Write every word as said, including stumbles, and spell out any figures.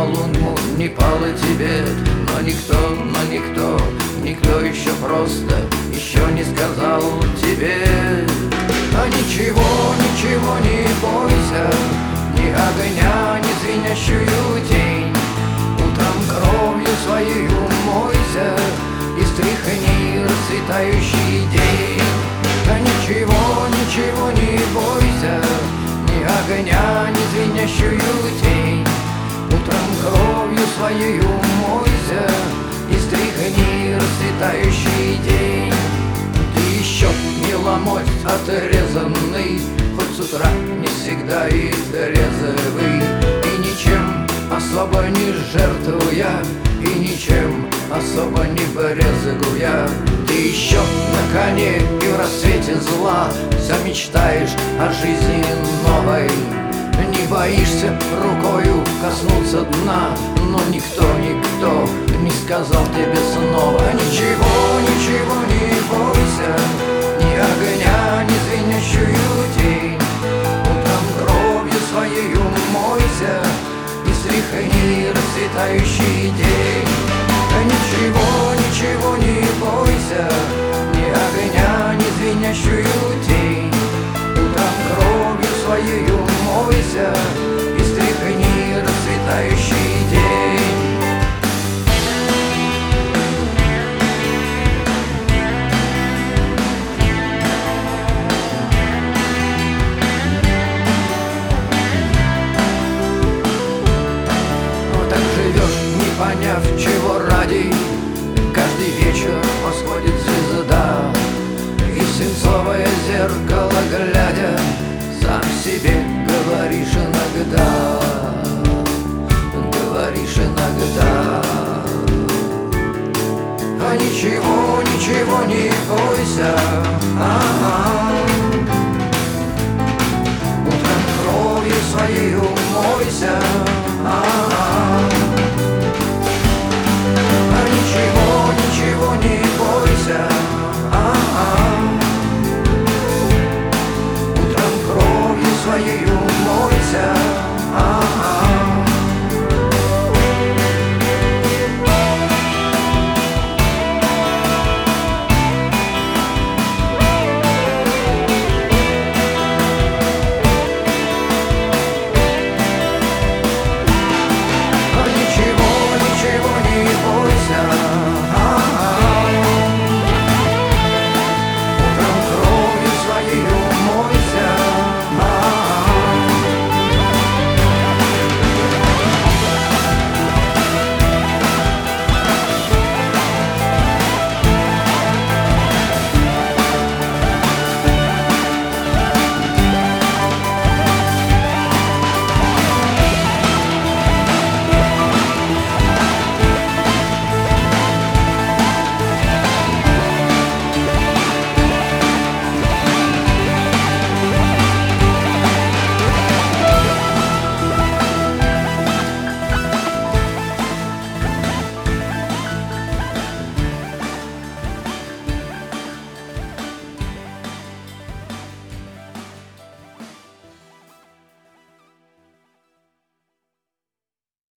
на луну не полетит. Но никто, но никто, никто еще просто еще не сказал тебе. А ничего, ничего не бойся, ни огня, ни звенящую тень. Утром кровью своей умойся и стряхни расцветающий день. А ничего, ничего не бойся, ни огня, ни звенящую тень. Утром кровью своей умойся и стряхни расцветающий день. Ты еще не ломоть отрезанный, хоть с утра не всегда и трезвый. И ничем особо не жертвуя, и ничем особо не брезгуя. Ты еще на коне и в рассвете зла все мечтаешь о жизни новой. Не боишься рукою коснуться дна, но никто, никто не сказал тебе снова. Ничего, ничего не бойся, ни огня, ни звенящую тень. Утром кровью своей умойся и стряхни расцветающий день. Ничего, ничего не бойся, ни огня, ни звенящую тень. Утром кровью своей умойся и стряхни расцветающий день. Но так живешь, не поняв, чего ради. Каждый вечер восходит звезда, и в свинцовое зеркало глядя сам себе говоришь иногда, говоришь иногда. А ничего, ничего не бойся,